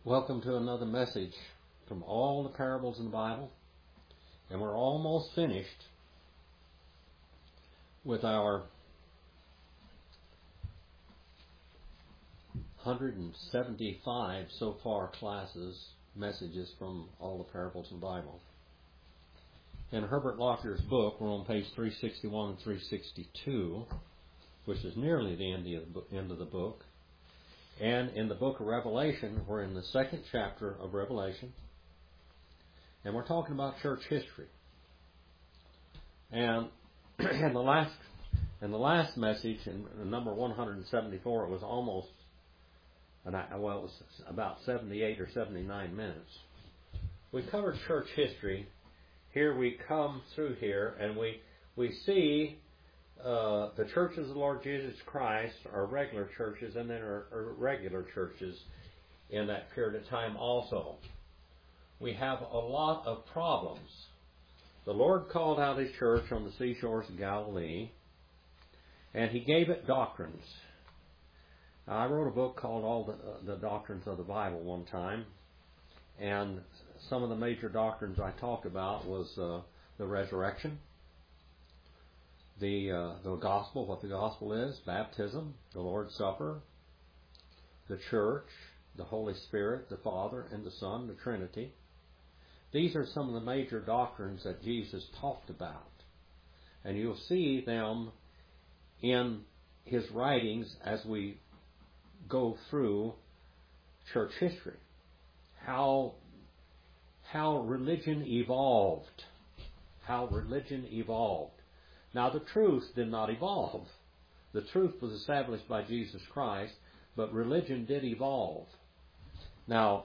Welcome to another message from all the parables in the Bible. And we're almost finished with our 175 so far messages from all the parables in the Bible. In Herbert Locker's book, we're on page 361 and 362, which is nearly the end of the book. And in the book of Revelation, we're in the second chapter of Revelation, and we're talking about church history. And in the last message, in number 174, it was almost, it was about 78 or 79 minutes. We covered church history. Here we come through here, and we see the churches of the Lord Jesus Christ are regular churches, and then are irregular churches in that period of time also. We have a lot of problems. The Lord called out His church on the seashores of Galilee, and He gave it doctrines. Now, I wrote a book called All the Doctrines of the Bible one time, and some of the major doctrines I talked about was the resurrection, the gospel, what the gospel is, baptism, the Lord's Supper, the church, the Holy Spirit, the Father and the Son, the Trinity. These are some of the major doctrines that Jesus talked about. And you'll see them in His writings as we go through church history. How religion evolved. How religion evolved. Now, the truth did not evolve. The truth was established by Jesus Christ, but religion did evolve. Now,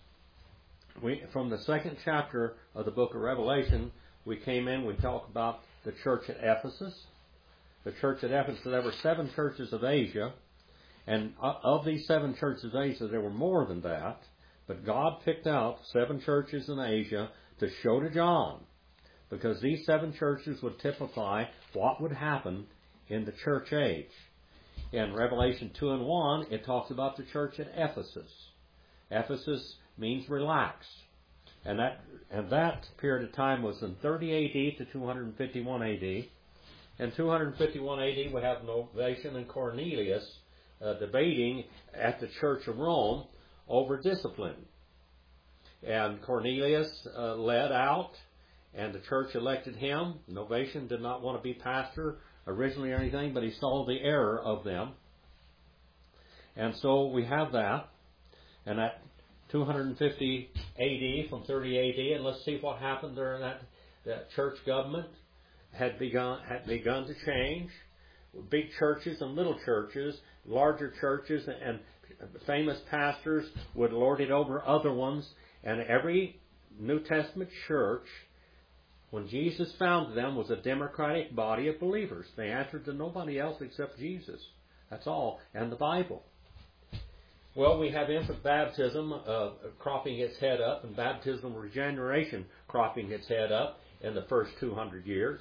from the second chapter of the book of Revelation, we talked about the church at Ephesus. The church at Ephesus, there were 7 churches of Asia, and of these 7 churches of Asia, there were more than that, but God picked out 7 churches in Asia to show to John, because these 7 churches would typify what would happen in the church age. In Revelation 2 and 1, it talks about the church at Ephesus. Ephesus means relax. And that period of time was in 30 AD to 251 AD. In 251 AD, we have Novatian and Cornelius debating at the Church of Rome over discipline. And Cornelius led out, and the church elected him. Novatian did not want to be pastor originally or anything, but he saw the error of them. And so we have that. And at 250 AD, from 30 AD, and let's see what happened during that church government had begun to change. Big churches and little churches, larger churches, and famous pastors would lord it over other ones. And every New Testament church, when Jesus founded them, was a democratic body of believers. They answered to nobody else except Jesus. That's all. And the Bible. Well, we have infant baptism cropping its head up, and baptismal regeneration cropping its head up in the first 200 years.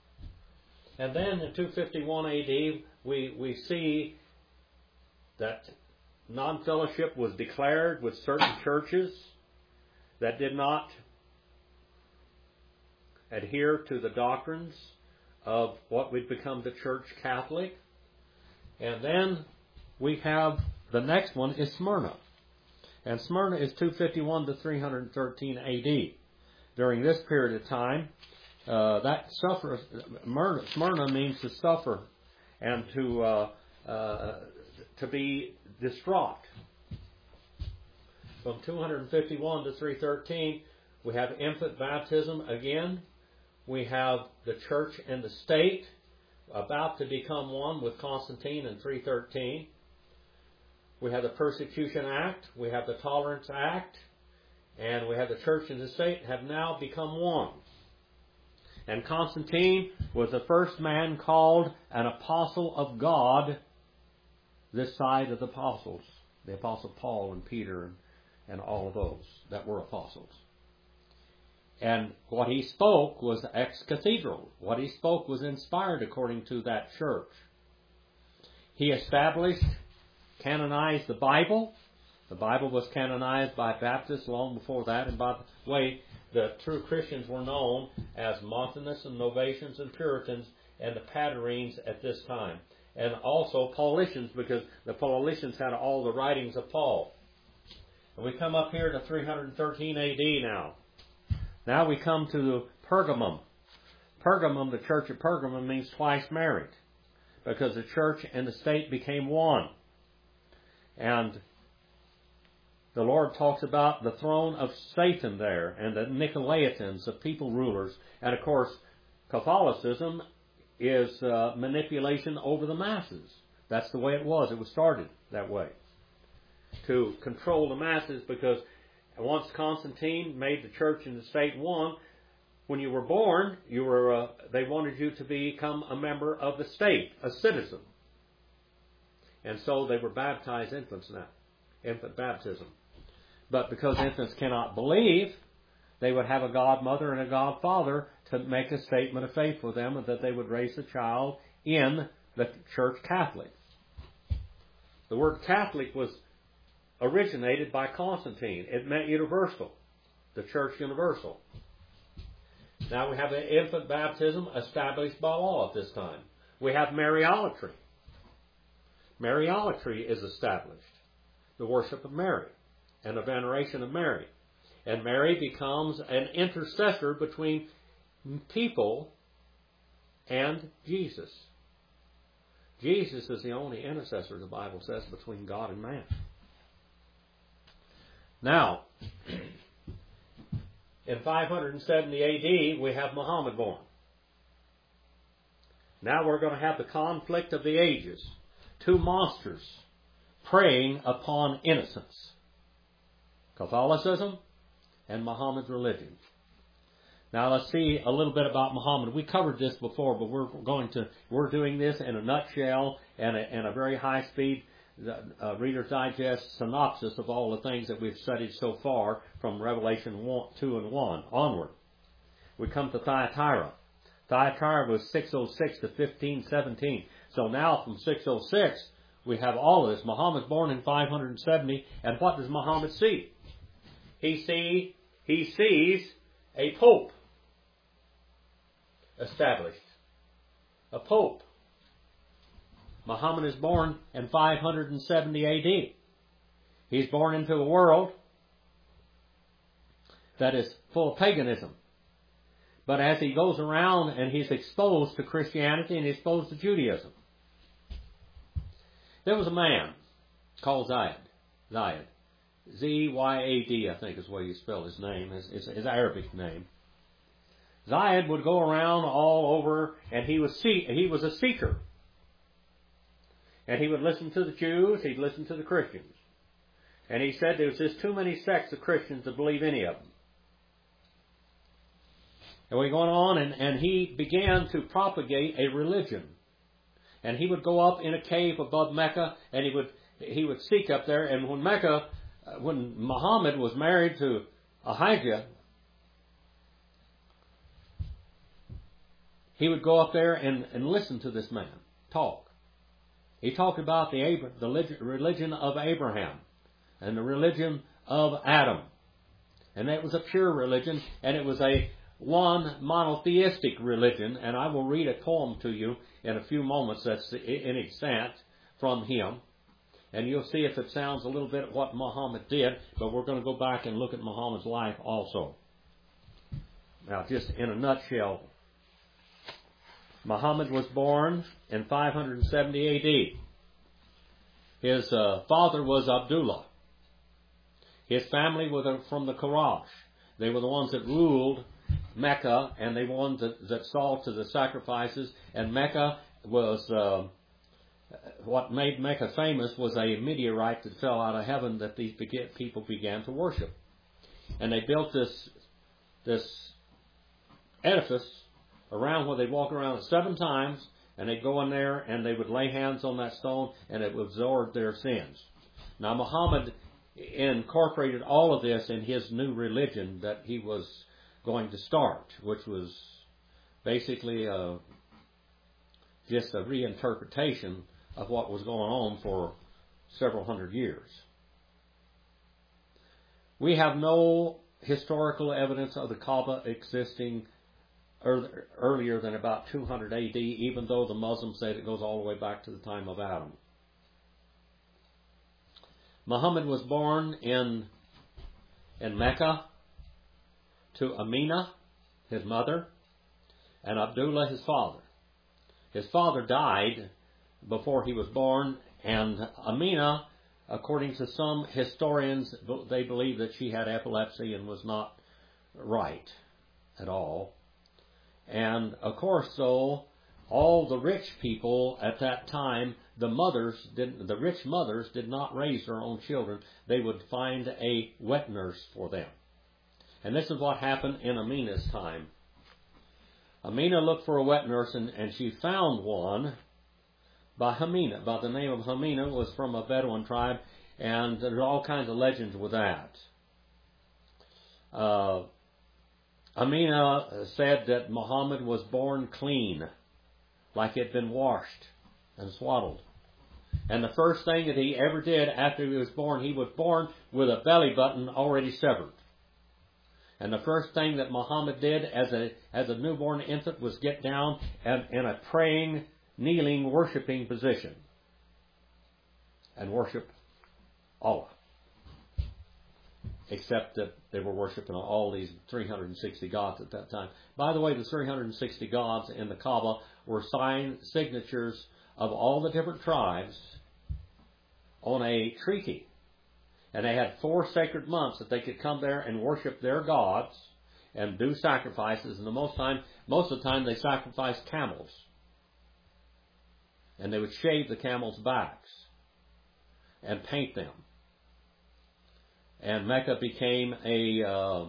And then in 251 AD, we see that non-fellowship was declared with certain churches that did not adhere to the doctrines of what would become the Church Catholic. And then we have the next one is Smyrna. And Smyrna is 251 to 313 AD. During this period of time, Smyrna means to suffer and to be distraught. From 251 to 313, we have infant baptism again. We have the church and the state about to become one with Constantine in 313. We have the Persecution Act. We have the Tolerance Act. And we have the church and the state have now become one. And Constantine was the first man called an apostle of God this side of the apostles. The Apostle Paul and Peter and all of those that were apostles. And what he spoke was ex cathedra. What he spoke was inspired according to that church. He established, canonized the Bible, The Bible was canonized by Baptists long before that, and by the way, the true Christians were known as Montanists and Novatians and Puritans and the Patarines at this time. And also Paulicians, because the Paulicians had all the writings of Paul. And we come up here to 313 A.D. now. Now we come to Pergamum. Pergamum, the church of Pergamum, means twice married, because the church and the state became one. And the Lord talks about the throne of Satan there, and the Nicolaitans, the people rulers. And of course, Catholicism is manipulation over the masses. That's the way it was. It was started that way, to control the masses, because once Constantine made the church and the state one, when you were born, they wanted you to become a member of the state, a citizen. And so they were baptized infants now, infant baptism. But because infants cannot believe, they would have a godmother and a godfather to make a statement of faith for them, and that they would raise the child in the Church Catholic. The word Catholic was originated by Constantine. It meant universal, the Church universal. Now we have the infant baptism established by law at this time. We have Mariolatry. Mariolatry is established, the worship of Mary and the veneration of Mary. And Mary becomes an intercessor between people and Jesus. Jesus is the only intercessor, the Bible says, between God and man. Now, in 570 A.D., we have Muhammad born. Now we're going to have the conflict of the ages. Two monsters preying upon innocence. Catholicism and Muhammad's religion. Now let's see a little bit about Muhammad. We covered this before, but we're doing this in a nutshell and a very high speed Reader's Digest synopsis of all the things that we've studied so far from Revelation 2 and 1 onward. We come to Thyatira. Thyatira was 606 to 1517. So now from 606 we have all of this. Muhammad's born in 570, and what does Muhammad see? He sees a pope established. A pope. Muhammad is born in 570 A.D. He's born into a world that is full of paganism. But as he goes around and he's exposed to Christianity and exposed to Judaism. There was a man called Zayed. Zayed. Z-Y-A-D, I think is the way you spell his name, his Arabic name. Zayed would go around all over, and he was a seeker. And he would listen to the Jews, he'd listen to the Christians. And he said there's just too many sects of Christians to believe any of them. And we went on, and he began to propagate a religion. And he would go up in a cave above Mecca, and he would seek up there. And when Muhammad was married to Ahijah, he would go up there and listen to this man talk. He talked about the religion of Abraham and the religion of Adam. And that was a pure religion, and it was a one monotheistic religion. And I will read a poem to you in a few moments that's in extant from him. And you'll see if it sounds a little bit what Muhammad did, but we're going to go back and look at Muhammad's life also. Now, just in a nutshell, Muhammad was born in 570 A.D. His father was Abdullah. His family were from the Quraysh. They were the ones that ruled Mecca, and they were the ones that saw to the sacrifices. And Mecca was, what made Mecca famous was a meteorite that fell out of heaven that these people began to worship. And they built this edifice around where they'd walk around it 7 times, and they'd go in there and they would lay hands on that stone and it would absorb their sins. Now Muhammad incorporated all of this in his new religion that he was going to start, which was basically just a reinterpretation of what was going on for several hundred years. We have no historical evidence of the Kaaba existing earlier than about 200 AD, even though the Muslims say it goes all the way back to the time of Adam. Muhammad was born in Mecca to Amina, his mother, and Abdullah, his father. His father died before he was born, and Amina, according to some historians, they believe that she had epilepsy and was not right at all. And of course, though, all the rich people at that time, the rich mothers did not raise their own children. They would find a wet nurse for them. And this is what happened in Amina's time. Amina looked for a wet nurse, and she found one by Hamina, by the name of Hamina. It was from a Bedouin tribe, and there's all kinds of legends with that. Amina said that Muhammad was born clean, like he had been washed and swaddled. And the first thing that he ever did after he was born with a belly button already severed. And the first thing that Muhammad did as a newborn infant was get down and in a praying, kneeling, worshiping position and worship Allah. Except that they were worshiping all these 360 gods at that time. By the way, the 360 gods in the Kaaba were signatures of all the different tribes on a treaty. And they had 4 sacred months that they could come there and worship their gods and do sacrifices. And most of the time they sacrificed camels. And they would shave the camels' backs and paint them. And Mecca became a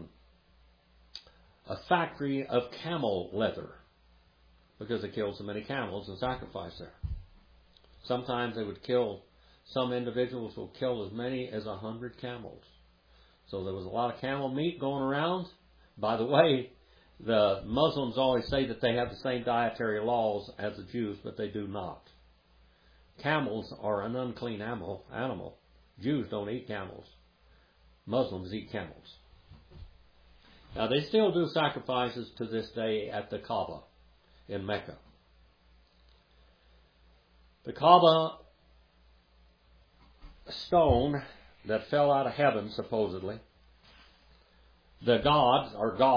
factory of camel leather because they killed so many camels and sacrificed there. Sometimes they would kill. Some individuals will kill as many as 100 camels. So there was a lot of camel meat going around. By the way, the Muslims always say that they have the same dietary laws as the Jews, but they do not. Camels are an unclean animal. Jews don't eat camels. Muslims eat camels. Now they still do sacrifices to this day at the Kaaba in Mecca. The Kaaba stone that fell out of heaven, supposedly, the gods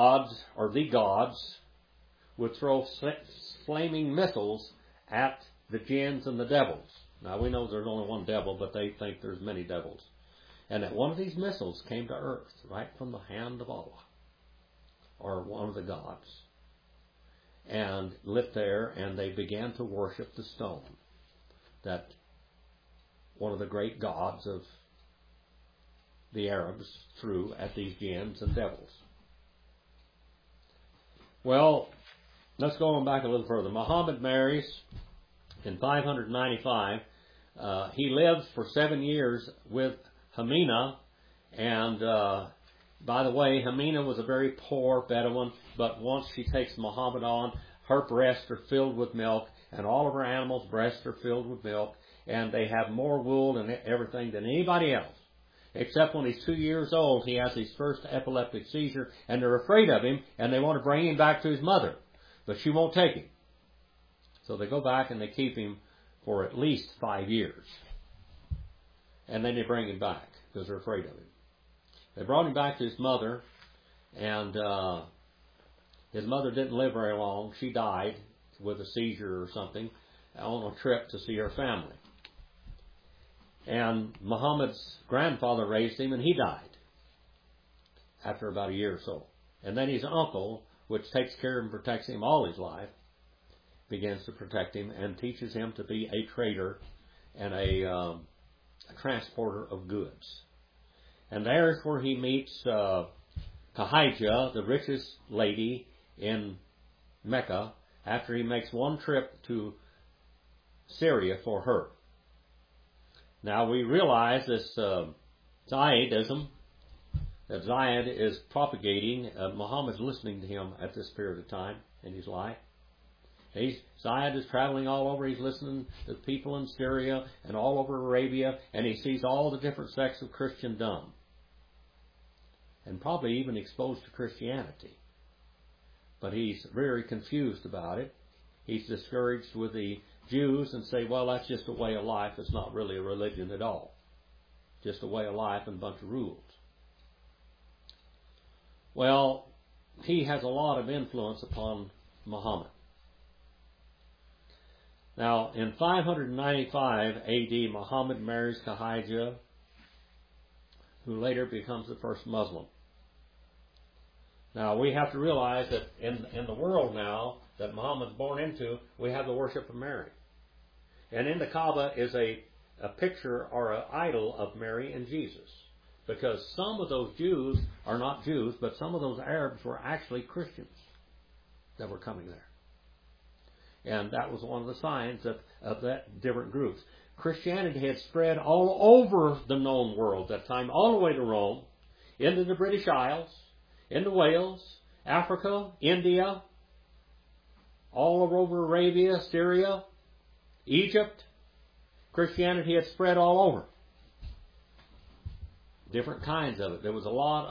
would throw flaming missiles at the jinns and the devils. Now we know there's only one devil, but they think there's many devils. And that one of these missiles came to earth right from the hand of Allah, or one of the gods, and lit there, and they began to worship the stone that one of the great gods of the Arabs threw at these jinns and devils. Well, let's go on back a little further. Muhammad marries in 595. He lives for 7 years with Hamina, and by the way, Hamina was a very poor Bedouin, but once she takes Muhammad on, her breasts are filled with milk, and all of her animals' breasts are filled with milk, and they have more wool and everything than anybody else. Except when he's 2 years old, he has his first epileptic seizure, and they're afraid of him, and they want to bring him back to his mother, but she won't take him. So they go back and they keep him for at least 5 years. And then they bring him back because they're afraid of him. They brought him back to his mother, and his mother didn't live very long. She died with a seizure or something on a trip to see her family. And Muhammad's grandfather raised him, and he died after about a year or so. And then his uncle, which takes care and protects him all his life, begins to protect him and teaches him to be a trader and a transporter of goods. And there's where he meets Khadijah, the richest lady in Mecca, after he makes one trip to Syria for her. Now we realize this Zayedism that Zayed is propagating. Muhammad's listening to him at this period of time in his life. Zayed is traveling all over. He's listening to people in Syria and all over Arabia, and he sees all the different sects of Christendom. and probably even exposed to Christianity. But he's very confused about it. He's discouraged with the Jews and say, well, that's just a way of life. It's not really a religion at all. Just a way of life and a bunch of rules. Well, he has a lot of influence upon Muhammad. Now, in 595 A.D., Muhammad marries Khadijah, who later becomes the first Muslim. Now, we have to realize that in the world now that Muhammad's born into, we have the worship of Mary. And in the Kaaba is a picture or an idol of Mary and Jesus. Because some of those Jews are not Jews, but some of those Arabs were actually Christians that were coming there. And that was one of the signs of that different groups. Christianity had spread all over the known world at that time, all the way to Rome, into the British Isles, into Wales, Africa, India, all over Arabia, Syria, Egypt. Christianity had spread all over. Different kinds of it. There was a lot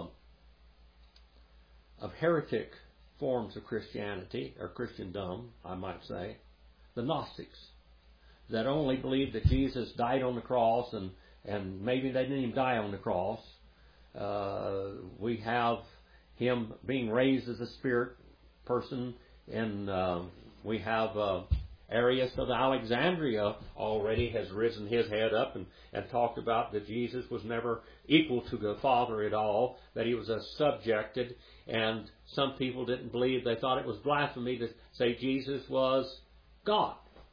of heretic forms of Christianity, or Christendom, I might say. The Gnostics, that only believed that Jesus died on the cross, and maybe they didn't even die on the cross. We have him being raised as a spirit person, and we have Arius of Alexandria already has risen his head up and talked about that Jesus was never equal to the Father at all, that he was subjected, and some people didn't believe. They thought it was blasphemy to say Jesus was God.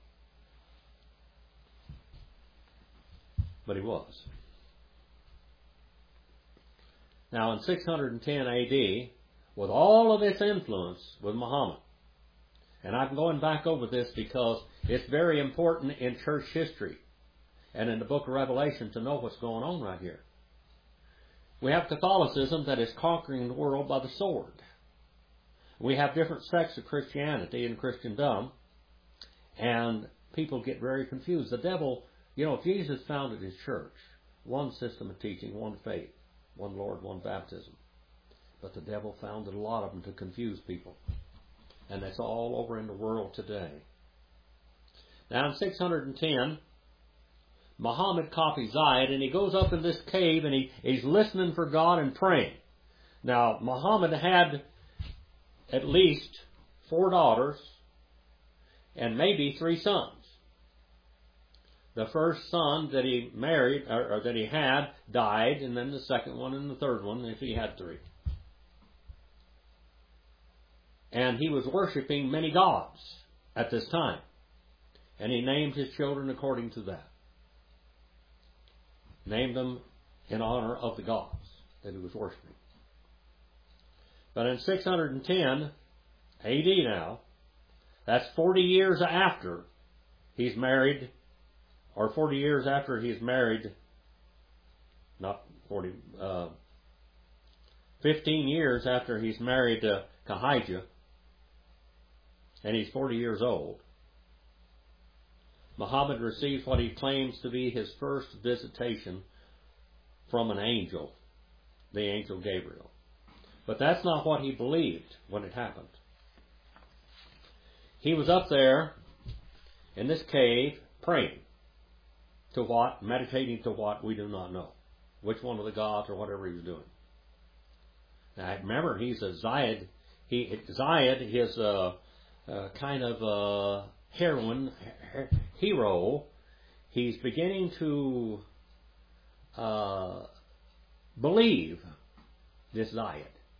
But he was. Now in 610 A.D., with all of this influence with Muhammad, and I'm going back over this because it's very important in church history and in the book of Revelation to know what's going on right here. We have Catholicism that is conquering the world by the sword. We have different sects of Christianity and Christendom, and people get very confused. The devil, Jesus founded his church. One system of teaching, one faith, one Lord, one baptism. But the devil founded a lot of them to confuse people. And that's all over in the world today. Now in 610, Muhammad copies Zayed, and he goes up in this cave and he's listening for God and praying. Now Muhammad had at least 4 daughters and maybe 3 sons. The first son that he married, or that he had, died, and then the second one and the third one, if he had 3. And he was worshiping many gods at this time. And he named his children according to that. Named them in honor of the gods that he was worshiping. But in 610 A.D. now, that's 40 years after he's married, or 40 years after he's married, not 40, 15 years after he's married Khadijah, and he's 40 years old, Muhammad receives what he claims to be his first visitation from an angel, the angel Gabriel. But that's not what he believed when it happened. He was up there in this cave praying. To what? Meditating to what? We do not know. Which one of the gods or whatever he was doing. Now remember, he's a Zayed. Zayed is a kind of a hero. He's beginning to believe this Zayed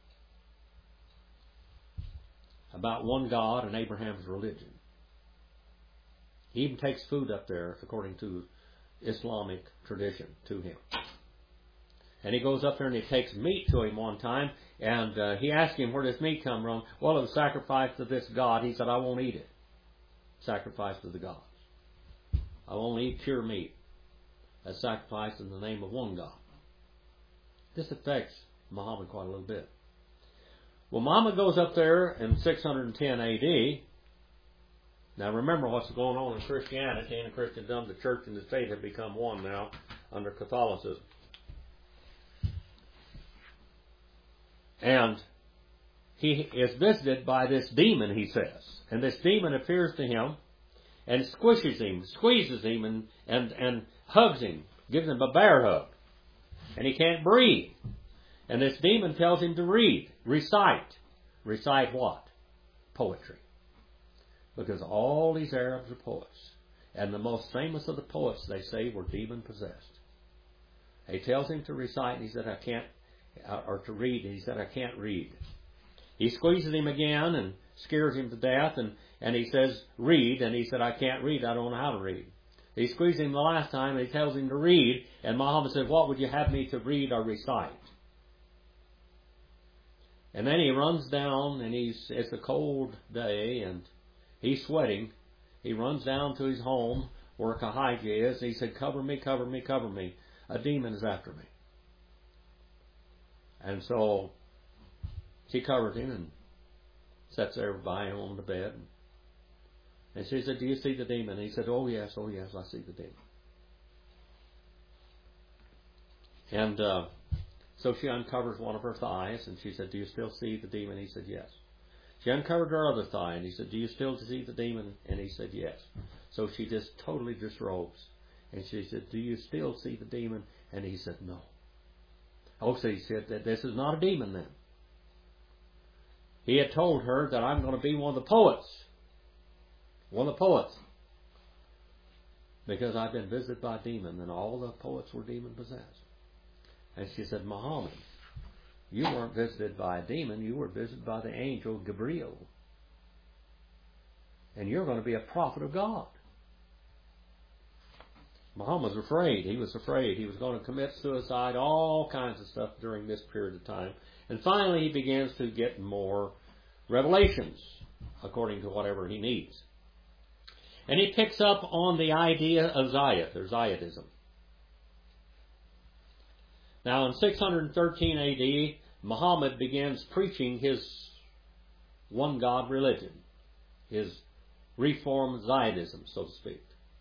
about one God and Abraham's religion. He even takes food up there according to Islamic tradition to him. And he goes up there and he takes meat to him one time, and he asked him, where does meat come from? Well, it was sacrificed to this God. He said, I won't eat it. Sacrificed to the gods. I won't eat pure meat that's sacrificed in the name of one God. This affects Muhammad quite a little bit. Well, Muhammad goes up there in 610 A.D., now remember what's going on in Christianity and in Christendom. The church and the state have become one now under Catholicism. And he is visited by this demon, he says. And this demon appears to him and squeezes him, and hugs him, gives him a bear hug. And he can't breathe. And this demon tells him to recite. Recite what? Poetry. Because all these Arabs are poets. And the most famous of the poets, they say, were demon-possessed. He tells him to recite, and he said, I can't, or to read, and he said, I can't read. He squeezes him again and scares him to death, and he says, read, and he said, I can't read, I don't know how to read. He squeezed him the last time, and he tells him to read, and Muhammad said, what would you have me to read or recite? And then he runs down, and it's a cold day, and he's sweating. He runs down to his home where Kahija is, and he said, cover me, cover me, cover me. A demon is after me. And so she covers him and sets there by him on the bed. And she said, do you see the demon? And he said, oh yes, I see the demon. And so she uncovers one of her thighs, and she said, do you still see the demon? He said, yes. She uncovered her other thigh, and he said, do you still see the demon? And he said, yes. So she just totally disrobes. And she said, do you still see the demon? And he said, no. Oh, so he said, that this is not a demon then. He had told her that I'm going to be one of the poets. One of the poets. Because I've been visited by a demon, and all the poets were demon-possessed. And she said, Muhammad, you weren't visited by a demon, you were visited by the angel Gabriel. And you're going to be a prophet of God. Muhammad was afraid. He was afraid. He was going to commit suicide, all kinds of stuff during this period of time. And finally he begins to get more revelations, according to whatever he needs. And he picks up on the idea of Zayat, or Zayadism. Now in 613 AD, Muhammad begins preaching his one God religion, his reformed Zayadism, so to speak.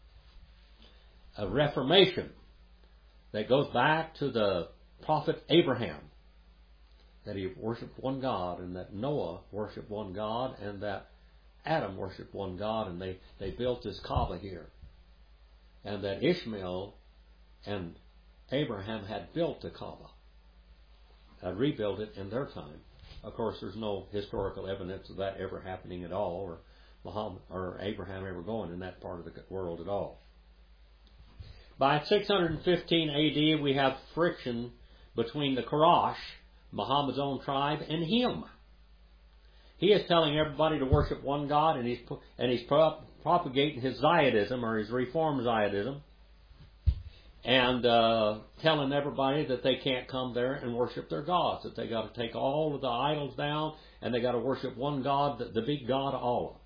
A reformation that goes back to the prophet Abraham, that he worshipped one God, and that Noah worshipped one God, and that Adam worshipped one God, and they built this Kaaba here. And that Ishmael and Abraham had built the Kaaba, had rebuilt it in their time. Of course, there's no historical evidence of that ever happening at all, or Muhammad or Abraham ever going in that part of the world at all. By 615 AD, we have friction between the Quraysh, Muhammad's own tribe, and him. He is telling everybody to worship one God, and he's propagating his Zayadism, or his reformed Zayadism, and telling everybody that they can't come there and worship their gods, that they got to take all of the idols down, and they got to worship one God, the big God, Allah.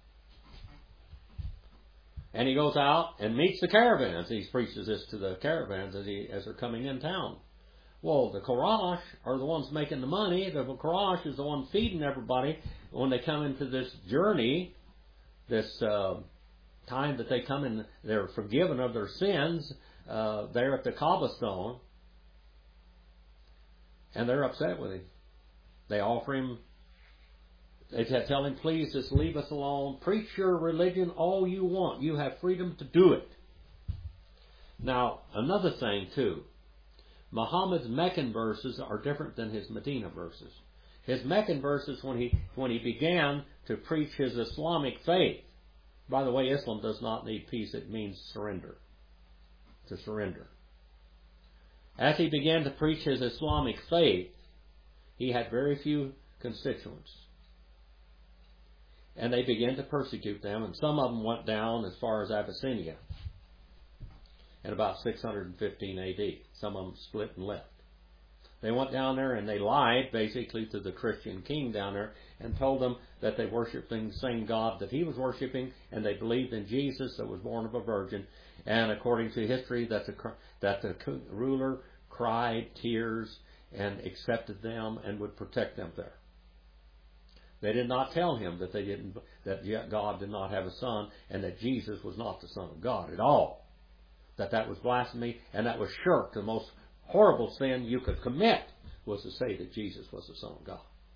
And he goes out and meets the caravans. He preaches this to the caravans as they're coming in town. Well, the Quraysh are the ones making the money. The Quraysh is the one feeding everybody when they come into this journey, this time that they come in, they're forgiven of their sins there at the Kaaba stone. And they're upset with him. They offer him, they tell him, please just leave us alone. Preach your religion all you want. You have freedom to do it. Now, another thing too. Muhammad's Meccan verses are different than his Medina verses. His Meccan verses, when he began to preach his Islamic faith, by the way, Islam does not need peace, it means surrender. To surrender. As he began to preach his Islamic faith, he had very few constituents. And they began to persecute them, and some of them went down as far as Abyssinia in about 615 AD. Some of them split and left. They went down there and they lied basically to the Christian king down there and told them that they worshiped the same God that he was worshiping, and they believed in Jesus that was born of a virgin. And according to history, that the ruler cried tears and accepted them and would protect them there. They did not tell him that God did not have a son and that Jesus was not the Son of God at all. That was blasphemy, and that was shirk. The most horrible sin you could commit was to say that Jesus was the Son of God.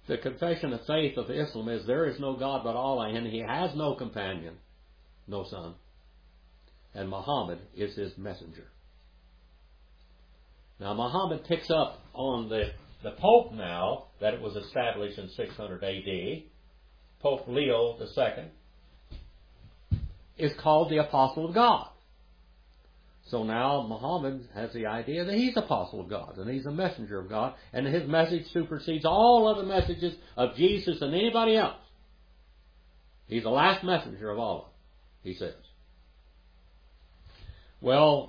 The confession of faith of Islam is there is no God but Allah, and He has no companion, no son. And Muhammad is His messenger. Now Muhammad picks up on the Pope now that it was established in 600 AD. Pope Leo II is called the Apostle of God. So now Muhammad has the idea that he's Apostle of God and he's a messenger of God, and his message supersedes all other messages of Jesus and anybody else. He's the last messenger of Allah, he says. Well,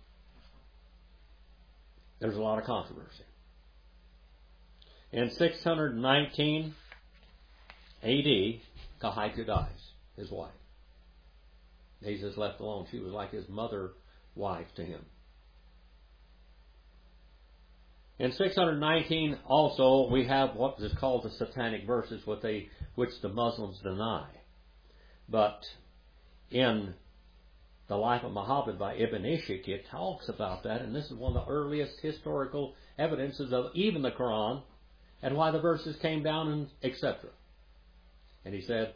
there's a lot of controversy. In 619 AD, Kahika dies, his wife. He's just left alone. She was like his mother-wife to him. In 619 also, we have what is called the Satanic Verses, which the Muslims deny. But in The Life of Muhammad by Ibn Ishaq, it talks about that, and this is one of the earliest historical evidences of even the Quran, and why the verses came down, and etc. And he said,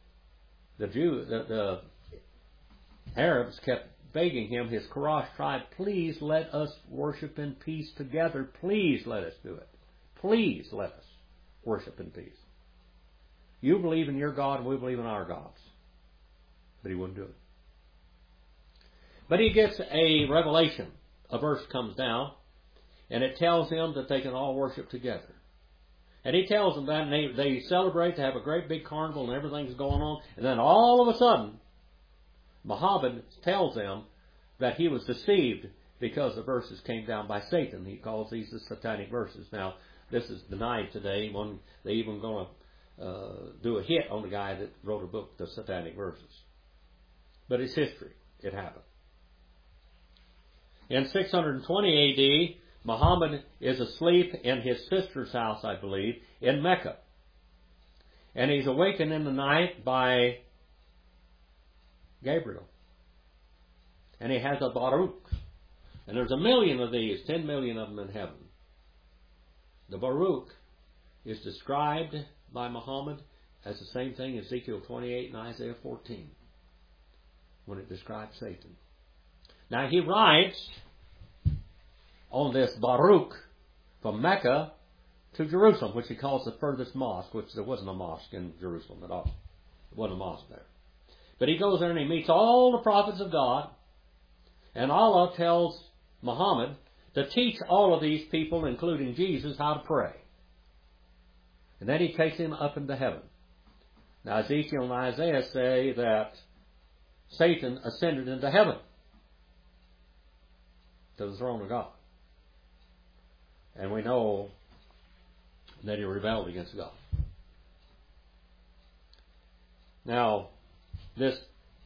the Arabs kept begging him, his Quraysh tribe, please let us worship in peace together. Please let us do it. Please let us worship in peace. You believe in your God and we believe in our gods. But he wouldn't do it. But he gets a revelation. A verse comes down and it tells them that they can all worship together. And he tells them that, and they celebrate, they have a great big carnival and everything's going on. And then all of a sudden, Muhammad tells them that he was deceived because the verses came down by Satan. He calls these the Satanic Verses. Now, this is denied today. They're even going to do a hit on the guy that wrote a book, The Satanic Verses. But it's history. It happened. In 620 AD, Muhammad is asleep in his sister's house, I believe, in Mecca. And he's awakened in the night by Gabriel. And he has a Baruch. And there's 1 million of these, 10 million of them in heaven. The Baruch is described by Muhammad as the same thing as Ezekiel 28 and Isaiah 14, when it describes Satan. Now he rides on this Baruch from Mecca to Jerusalem, which he calls the furthest mosque, which there wasn't a mosque in Jerusalem at all. There wasn't a mosque there. But he goes there and he meets all the prophets of God, and Allah tells Muhammad to teach all of these people, including Jesus, how to pray. And then he takes him up into heaven. Now Ezekiel and Isaiah say that Satan ascended into heaven to the throne of God. And we know that he rebelled against God. Now, this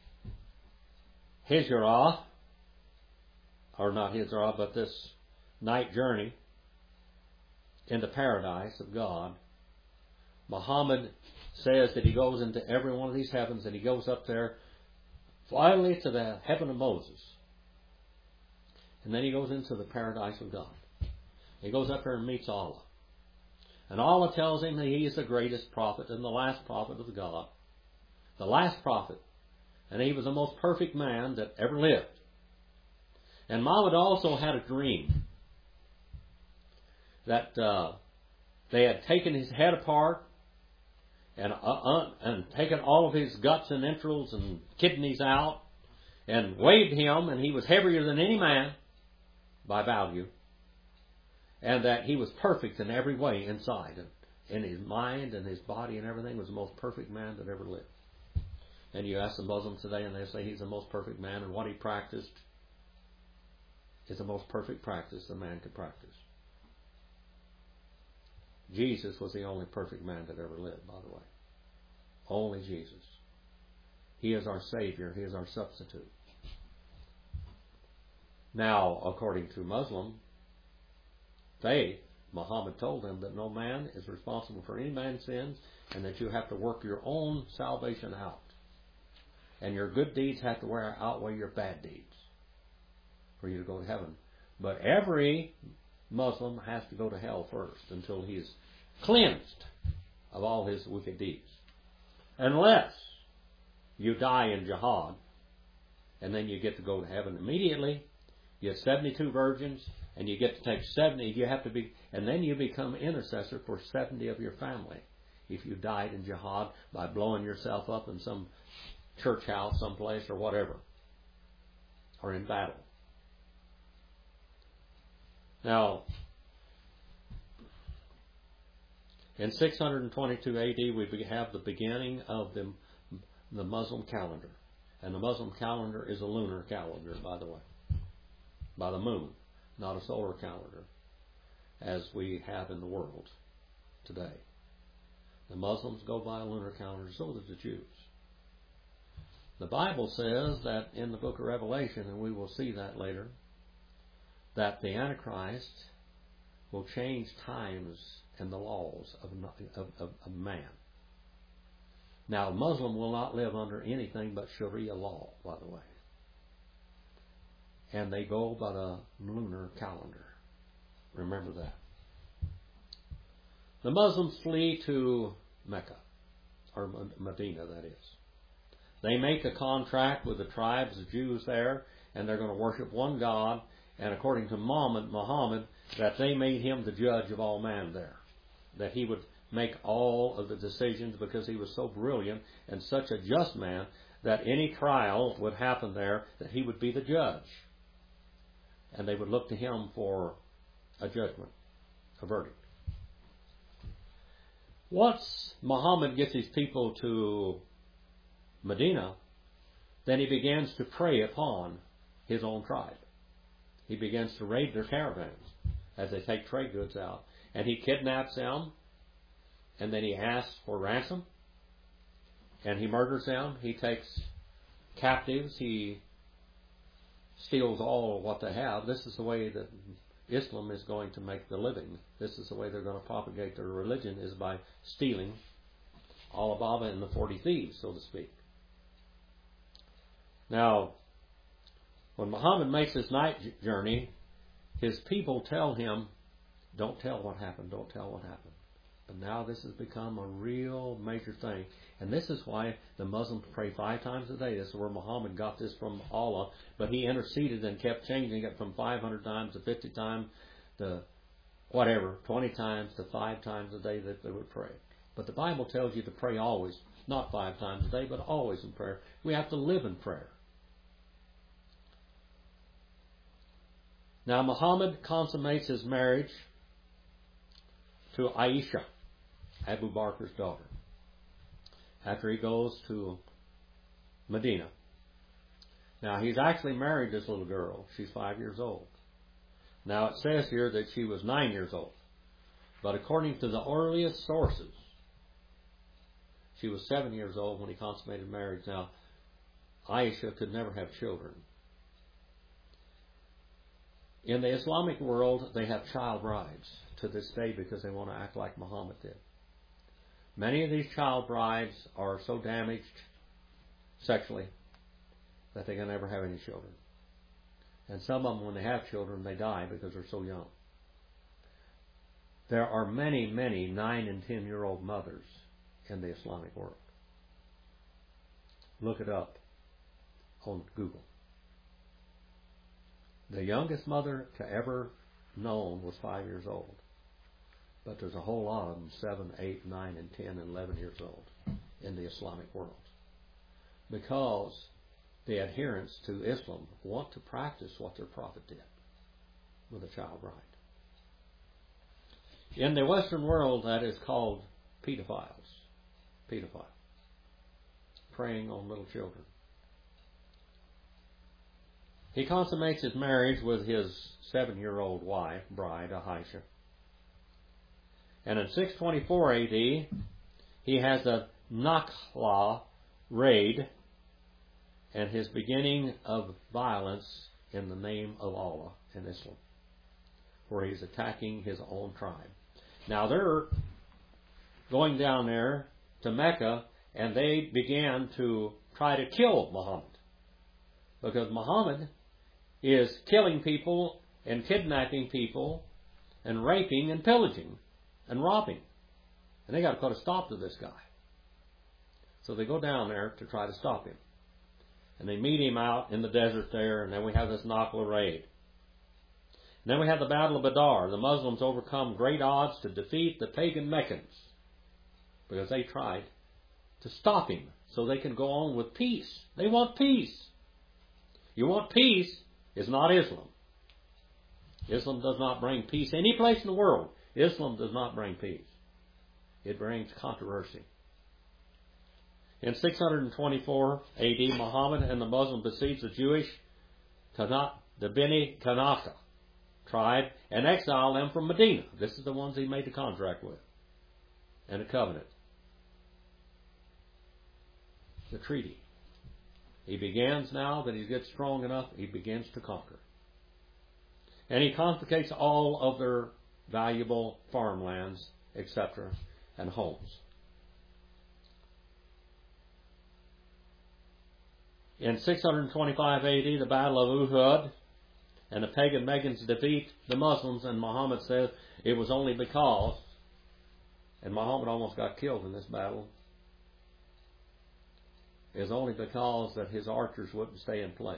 Hijrah, or not Hijrah, but this night journey into paradise of God, Muhammad says that he goes into every one of these heavens, and he goes up there finally to the heaven of Moses. And then he goes into the paradise of God. He goes up there and meets Allah. And Allah tells him that he is the greatest prophet and the last prophet of God. The last prophet. And he was the most perfect man that ever lived. And Muhammad also had a dream that they had taken his head apart and taken all of his guts and entrails and kidneys out and weighed him, and he was heavier than any man by value. And that he was perfect in every way inside. In his mind and his body and everything, was the most perfect man that ever lived. And you ask the Muslims today and they say he's the most perfect man, and what he practiced is the most perfect practice a man could practice. Jesus was the only perfect man that ever lived, by the way. Only Jesus. He is our Savior. He is our substitute. Now, according to Muslim faith, Muhammad told them that no man is responsible for any man's sins, and that you have to work your own salvation out. And your good deeds have to outweigh your bad deeds for you to go to heaven. But every Muslim has to go to hell first until he is cleansed of all his wicked deeds. Unless you die in jihad, and then you get to go to heaven immediately. You get 72 virgins, and you get to take 70. You have to be, and then you become intercessor for 70 of your family. If you died in jihad by blowing yourself up in some church house someplace or whatever, or in battle. Now, in 622 AD, we have the beginning of the Muslim calendar. And the Muslim calendar is a lunar calendar, by the way, by the moon, not a solar calendar, as we have in the world today. The Muslims go by a lunar calendar, so does the Jews. The Bible says that in the book of Revelation, and we will see that later, that the Antichrist will change times and the laws of man. Now, a Muslim will not live under anything but Sharia law, by the way. And they go by the lunar calendar. Remember that. The Muslims flee to Mecca, or Medina, that is. They make a contract with the tribes of Jews there, and they're going to worship one God, and according to Muhammad, that they made him the judge of all man there. That he would make all of the decisions because he was so brilliant and such a just man that any trial would happen there, that he would be the judge. And they would look to him for a judgment, a verdict. Once Muhammad gets his people to Medina, then he begins to prey upon his own tribe. He begins to raid their caravans as they take trade goods out. And he kidnaps them, and then he asks for ransom, and he murders them. He takes captives. He steals all of what they have. This is the way that Islam is going to make the living. This is the way they're going to propagate their religion, is by stealing Alibaba and the 40 thieves, so to speak. Now, when Muhammad makes his night journey, his people tell him, don't tell what happened, don't tell what happened. But now this has become a real major thing. And this is why the Muslims pray 5 times a day. This is where Muhammad got this from Allah. But he interceded and kept changing it from 500 times to 50 times to whatever, 20 times to 5 times a day that they would pray. But the Bible tells you to pray always, not 5 times a day, but always in prayer. We have to live in prayer. Now Muhammad consummates his marriage to Aisha, Abu Bakr's daughter, after he goes to Medina. Now, he's actually married this little girl. She's 5 years old. Now, it says here that she was 9 years old. But according to the earliest sources, she was 7 years old when he consummated marriage. Now, Aisha could never have children. In the Islamic world, they have child brides to this day because they want to act like Muhammad did. Many of these child brides are so damaged sexually that they can never have any children. And some of them, when they have children, they die because they're so young. There are many, many 9 and 10-year-old mothers in the Islamic world. Look it up on Google. The youngest mother to ever known was 5 years old. But there's a whole lot of them, 7, 8, 9, and 10, and 11 years old in the Islamic world. Because the adherents to Islam want to practice what their prophet did with a child bride. In the Western world, that is called pedophiles. Pedophile. Preying on little children. He consummates his marriage with his 7-year-old wife, bride, Aisha. And in 624 AD, he has a Nakhla raid and his beginning of violence in the name of Allah in Islam, where he's attacking his own tribe. Now they're going down there to Mecca, and they began to try to kill Muhammad, because Muhammad is killing people and kidnapping people and raping and pillaging and robbing. And they got to put a stop to this guy. So they go down there to try to stop him. And they meet him out in the desert there, and then we have this Nakhla raid. And then we have the Battle of Badr. The Muslims overcome great odds to defeat the pagan Meccans because they tried to stop him so they can go on with peace. They want peace. You want peace, it's not Islam. Islam does not bring peace any place in the world. Islam does not bring peace. It brings controversy. In 624 AD, Muhammad and the Muslims besieged the Jewish the Beni Kanaka tribe and exiled them from Medina. This is the ones he made the contract with and a covenant. The treaty. He begins now that he gets strong enough, he begins to conquer. And he confiscates all of their valuable farmlands, etc., and homes. In 625 AD, the Battle of Uhud, and the pagan Meccans defeat the Muslims, and Muhammad says it was only because, and Muhammad almost got killed in this battle, it was only because that his archers wouldn't stay in place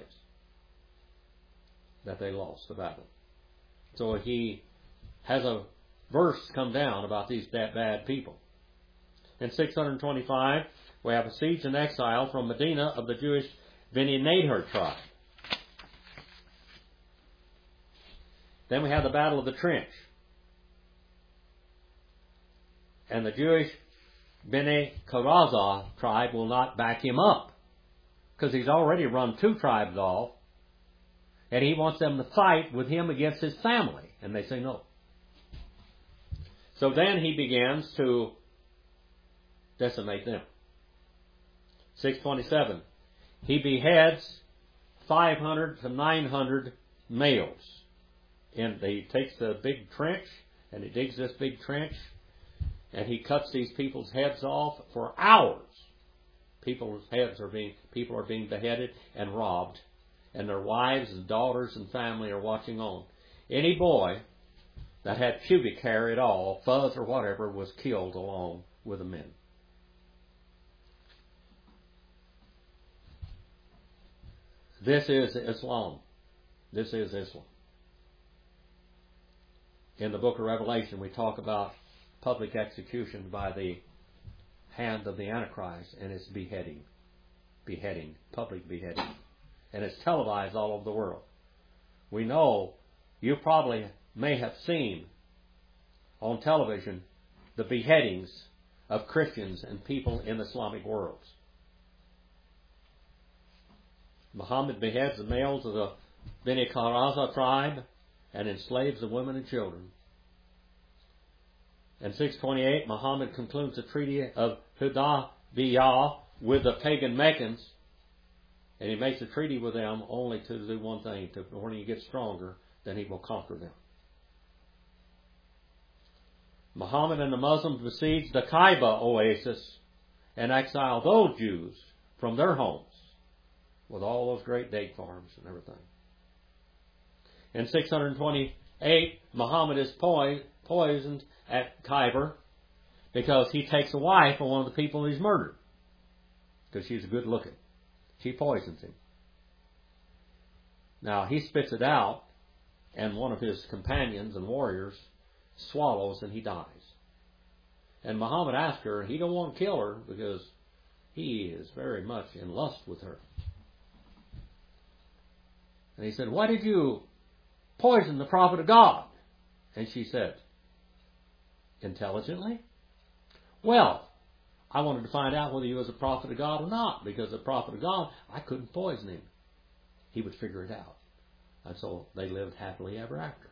that they lost the battle. So he has a verse come down about these bad people. In 625, we have a siege and exile from Medina of the Jewish Beni Nadir tribe. Then we have the Battle of the Trench. And the Jewish Beni Karazah tribe will not back him up because he's already run 2 tribes off, and he wants them to fight with him against his family, and they say no. So then he begins to decimate them. 627, he beheads 500 to 900 males. And he takes the big trench, and he digs this big trench, and he cuts these people's heads off for hours. People are being beheaded and robbed, and their wives and daughters and family are watching on. Any boy that had pubic hair at all, fuzz or whatever, was killed along with the men. This is Islam. This is Islam. In the book of Revelation, we talk about public execution by the hand of the Antichrist and its beheading, public beheading. And it's televised all over the world. We know, you probably may have seen on television the beheadings of Christians and people in the Islamic worlds. Muhammad beheads the males of the Beni Karazah tribe and enslaves the women and children. In 628, Muhammad concludes the Treaty of Hudaybiyah with the pagan Meccans, and he makes a treaty with them only to do one thing: when he gets stronger, then he will conquer them. Muhammad and the Muslims besiege the Kaiba oasis and exile those Jews from their homes with all those great date farms and everything. In 628, Muhammad is poisoned at Khyber because he takes a wife of one of the people he's murdered because she's good looking. She poisons him. Now, he spits it out, and one of his companions and warriors swallows, and he dies. And Muhammad asks her, he don't want to kill her because he is very much in lust with her. And he said, why did you poison the prophet of God? And she said, intelligently, well, I wanted to find out whether he was a prophet of God or not, because the prophet of God, I couldn't poison him. He would figure it out. And so they lived happily ever after.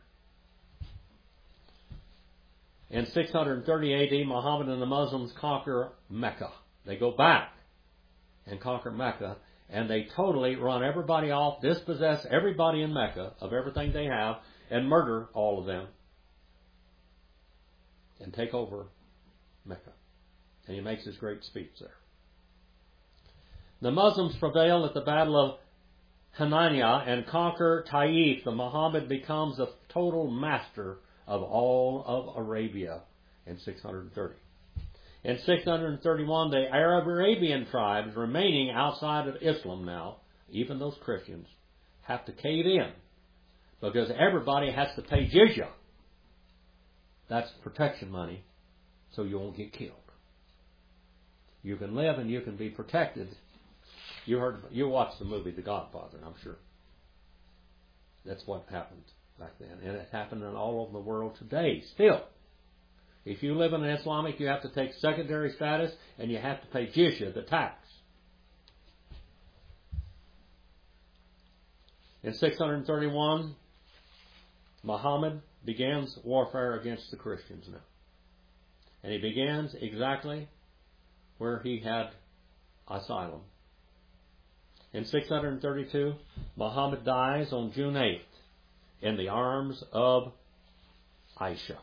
In 630 AD, Muhammad and the Muslims conquer Mecca. They go back and conquer Mecca, and they totally run everybody off, dispossess everybody in Mecca of everything they have, and murder all of them, and take over Mecca. And he makes his great speech there. The Muslims prevail at the Battle of Hananiah and conquer Taif. The Muhammad becomes the total master of all of Arabia in 630. In 631, the Arab-Arabian tribes remaining outside of Islam now, even those Christians, have to cave in because everybody has to pay jizya. That's protection money so you won't get killed. You can live and you can be protected. You watched the movie The Godfather, I'm sure. That's what happened back then. And it happened all over the world today, still. If you live in an Islamic, you have to take secondary status and you have to pay jizya, the tax. In 631, Muhammad begins warfare against the Christians now. And he begins exactly where he had asylum. In 632, Muhammad dies on June 8th in the arms of Aisha.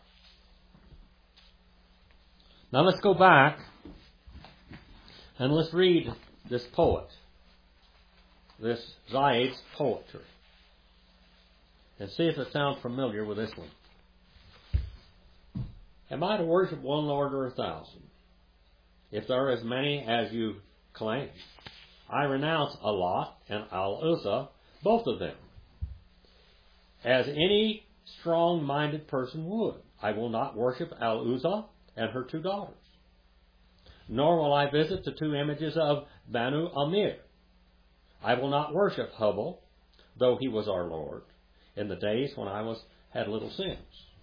Now let's go back and let's read this poet, this Zayd's poetry, and see if it sounds familiar with this one. Am I to worship one Lord or 1,000? If there are as many as you claim, I renounce Allah and Al-Uzza, both of them, as any strong-minded person would. I will not worship Al-Uzza and her 2 daughters, nor will I visit the 2 images of Banu Amir. I will not worship Hubal, though he was our Lord, in the days when I had little sins.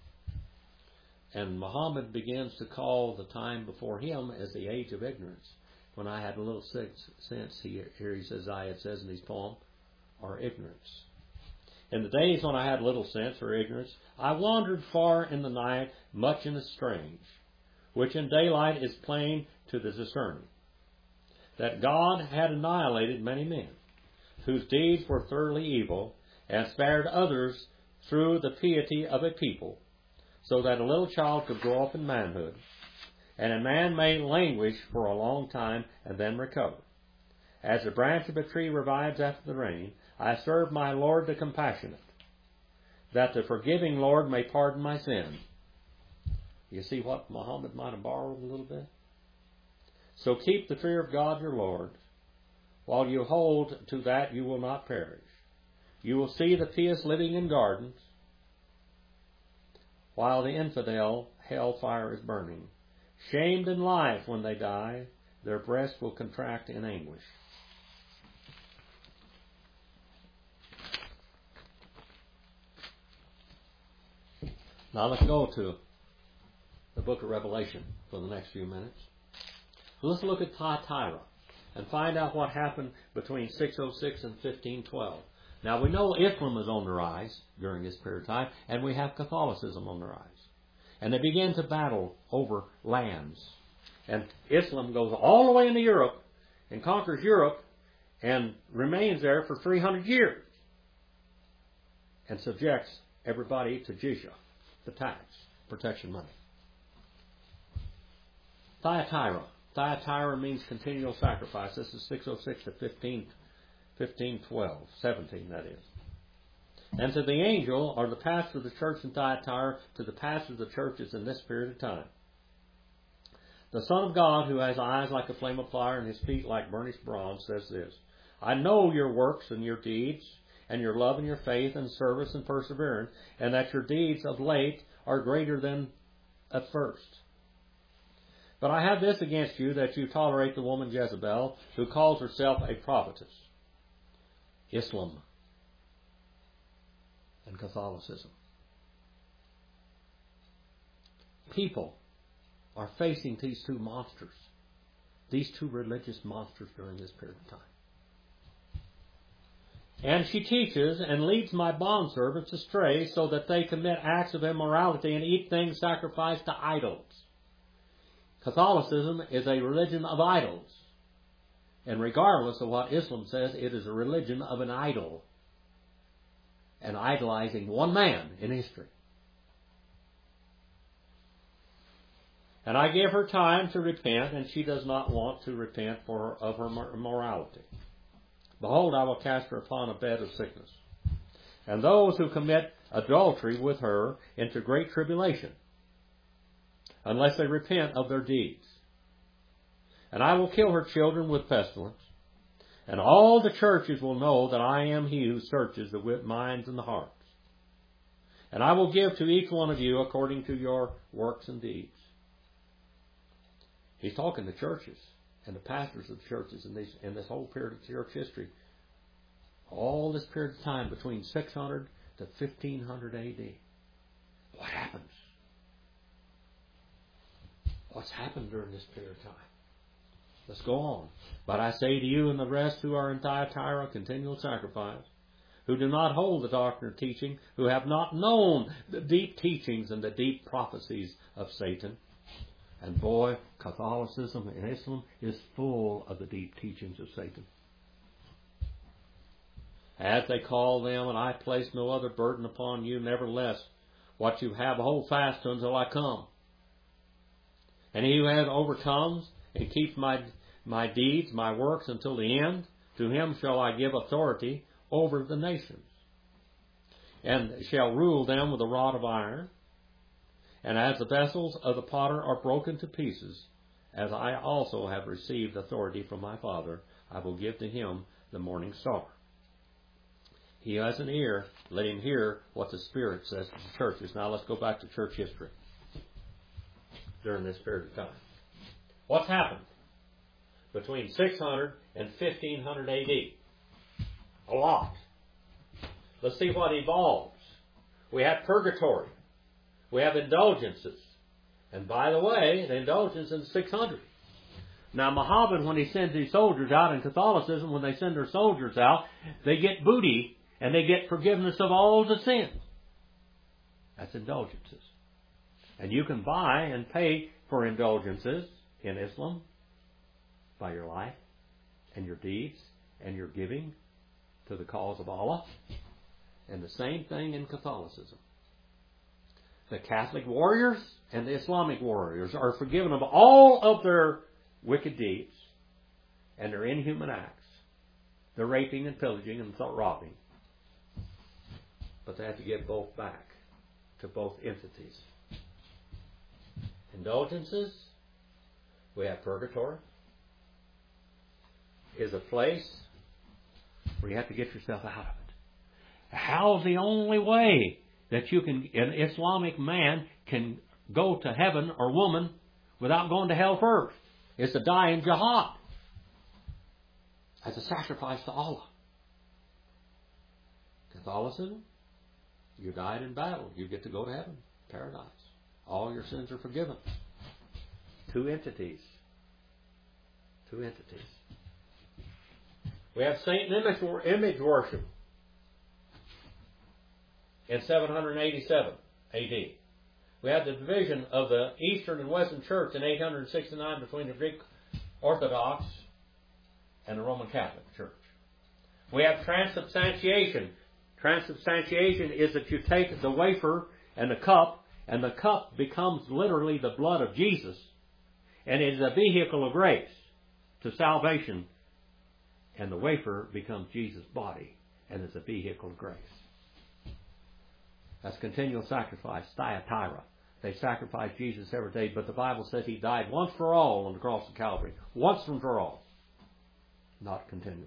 And Muhammad begins to call the time before him as the age of ignorance. When I had a little sense, here he says, Zayed says in his poem, or ignorance. In the days when I had little sense or ignorance, I wandered far in the night, much in the strange, which in daylight is plain to the discerning, that God had annihilated many men, whose deeds were thoroughly evil, and spared others through the piety of a people, so that a little child could grow up in manhood, and a man may languish for a long time and then recover. As the branch of a tree revives after the rain, I serve my Lord the compassionate, that the forgiving Lord may pardon my sin. You see what Muhammad might have borrowed a little bit? So keep the fear of God your Lord. While you hold to that, you will not perish. You will see the pious living in gardens, while the infidel hellfire is burning. Shamed in life when they die, their breasts will contract in anguish. Now let's go to the book of Revelation for the next few minutes. Let's look at Thyatira and find out what happened between 606 and 1512. Now we know Islam is on the rise during this period of time, and we have Catholicism on the rise. And they begin to battle over lands. And Islam goes all the way into Europe and conquers Europe and remains there for 300 years and subjects everybody to jizya, the tax, protection money. Thyatira. Thyatira means continual sacrifice. This is 606 to 1512, 17 that is. And to the angel, or the pastor of the church in Thyatira, to the pastor of the churches in this period of time. The Son of God, who has eyes like a flame of fire and his feet like burnished bronze, says this: I know your works and your deeds, and your love and your faith and service and perseverance, and that your deeds of late are greater than at first. But I have this against you, that you tolerate the woman Jezebel, who calls herself a prophetess. Islam and Catholicism. People are facing these 2 monsters, these 2 religious monsters during this period of time. And she teaches and leads my bondservants astray, so that they commit acts of immorality and eat things sacrificed to idols. Catholicism is a religion of idols. And regardless of what Islam says, it is a religion of an idol, and idolizing one man in history. And I gave her time to repent, and she does not want to repent of her immorality. Behold, I will cast her upon a bed of sickness, and those who commit adultery with her into great tribulation, unless they repent of their deeds. and I will kill her children with pestilence. And all the churches will know that I am he who searches the minds and the hearts. And I will give to each one of you according to your works and deeds. He's talking to churches and the pastors of the churches in this whole period of church history. All this period of time between 600 to 1500 AD. What happens? What's happened during this period of time? Let's go on. But I say to you and the rest who are in Thyatira, continual sacrifice, who do not hold the doctrine of teaching, who have not known the deep teachings and the deep prophecies of Satan. And boy, Catholicism and Islam is full of the deep teachings of Satan. As they call them, and I place no other burden upon you, nevertheless, what you have hold fast to until I come. And he who has overcomes and keeps my deeds, my works until the end, to him shall I give authority over the nations, and shall rule them with a rod of iron. And as the vessels of the potter are broken to pieces, as I also have received authority from my Father, I will give to him the morning star. He who has an ear, let him hear what the Spirit says to the churches. Now let's go back to church history during this period of time. What's happened between 600 and 1500 AD? A lot. Let's see what evolves. We have purgatory. We have indulgences. And by the way, the indulgence in 600. Now Muhammad, when he sends his soldiers out in Catholicism, when they send their soldiers out, they get booty and they get forgiveness of all the sins. That's indulgences. And you can buy and pay for indulgences in Islam by your life and your deeds and your giving to the cause of Allah. And the same thing in Catholicism. The Catholic warriors and the Islamic warriors are forgiven of all of their wicked deeds and their inhuman acts, the raping and pillaging and robbing. But they have to give both back to both entities. Indulgences, we have purgatory, is a place where you have to get yourself out of it. How's the only way that you can, an Islamic man can go to heaven or woman without going to hell first? It's to die in jihad as a sacrifice to Allah. Catholicism, you died in battle. You get to go to heaven, paradise. All your sins are forgiven. Two entities. Two entities. We have Satan image worship in 787 AD. We have the division of the Eastern and Western Church in 869 between the Greek Orthodox and the Roman Catholic Church. We have transubstantiation. Transubstantiation is that you take the wafer and the cup becomes literally the blood of Jesus, and it is a vehicle of grace to salvation, and the wafer becomes Jesus' body, and it's a vehicle of grace. That's continual sacrifice, Thyatira. They sacrifice Jesus every day, but the Bible says he died once for all on the cross of Calvary. Once and for all. Not continually.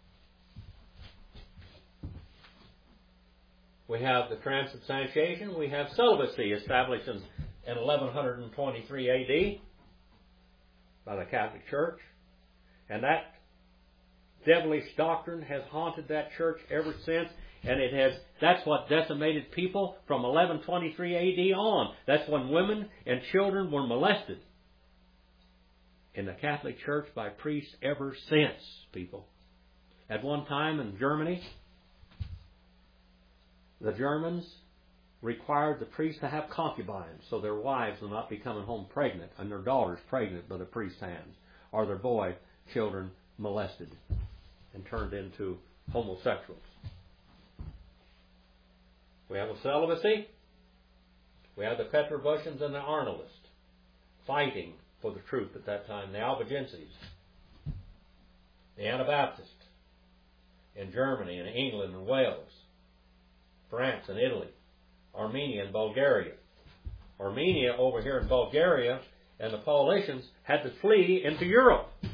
We have the transubstantiation. We have celibacy established in 1123 AD by the Catholic Church. And that devilish doctrine has haunted that church ever since. And that's what decimated people from 1123 AD on. That's when women and children were molested in the Catholic Church by priests ever since, people. At one time in Germany, the Germans required the priests to have concubines so their wives would not be coming home pregnant and their daughters pregnant by the priest's hands, or their boy children molested and turned into homosexuals. We have a celibacy. We have the Petrobrusians and the Arnoldists fighting for the truth at that time. The Albigenses, the Anabaptists in Germany and England and Wales, France and Italy, Armenia and Bulgaria. Armenia over here in Bulgaria and the Paulicians had to flee into Europe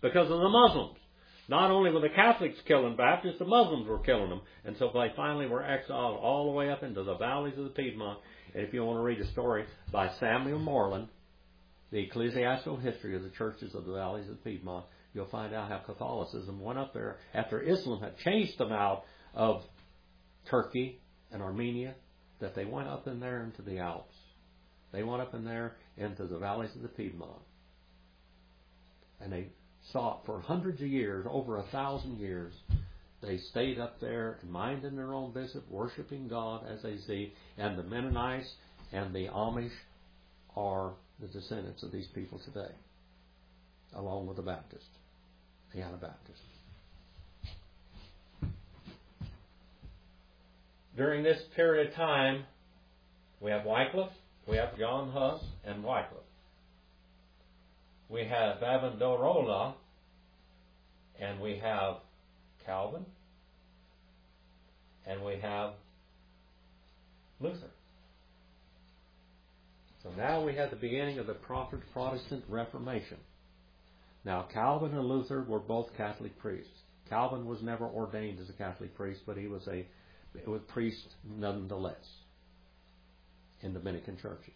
because of the Muslims. Not only were the Catholics killing Baptists, the Muslims were killing them. And so they finally were exiled all the way up into the valleys of the Piedmont. And if you want to read a story by Samuel Moreland, The Ecclesiastical History of the Churches of the Valleys of the Piedmont, you'll find out how Catholicism went up there after Islam had chased them out of Turkey and Armenia, that they went up in there into the Alps. They went up in there into the valleys of the Piedmont. And they sought for hundreds of years, over 1,000 years. They stayed up there, minding their own business, worshiping God as they see. And the Mennonites and the Amish are the descendants of these people today, along with the Baptists, the Anabaptists. During this period of time, we have Wycliffe, we have John Huss, and Wycliffe. We have Savonarola, and we have Calvin, and we have Luther. So now we have the beginning of the Protestant Reformation. Now, Calvin and Luther were both Catholic priests. Calvin was never ordained as a Catholic priest, but he was a priest nonetheless in Dominican churches.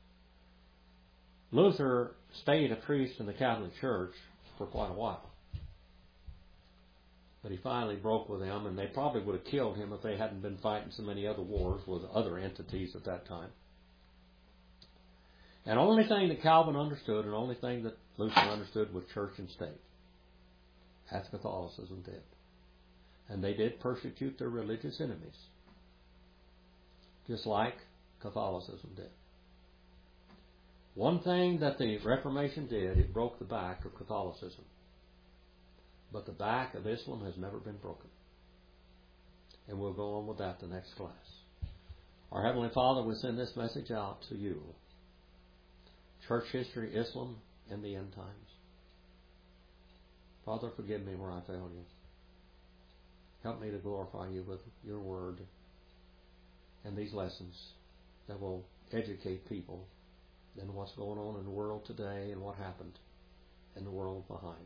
Luther stayed a priest in the Catholic Church for quite a while. But he finally broke with them, and they probably would have killed him if they hadn't been fighting so many other wars with other entities at that time. And the only thing that Calvin understood, and the only thing that Luther understood, was church and state, as Catholicism did. And they did persecute their religious enemies, just like Catholicism did. One thing that the Reformation did, it broke the back of Catholicism. But the back of Islam has never been broken. And we'll go on with that the next class. Our Heavenly Father, we send this message out to you. Church history, Islam, and the end times. Father, forgive me where I failed you. Help me to glorify you with your word and these lessons that will educate people in what's going on in the world today and what happened in the world behind.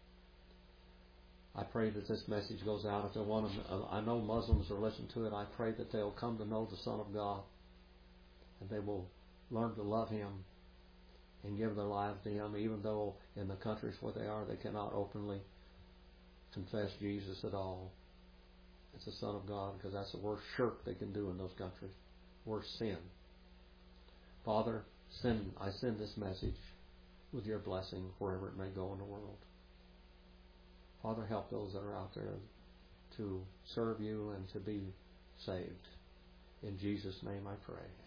I pray that this message goes out. If I know Muslims are listening to it, I pray that they'll come to know the Son of God, and they will learn to love Him and give their lives to Him, even though in the countries where they are, they cannot openly confess Jesus at all as the Son of God, because that's the worst shirk they can do in those countries, worst sin. Father, I send this message with your blessing wherever it may go in the world. Father, help those that are out there to serve you and to be saved. In Jesus' name I pray.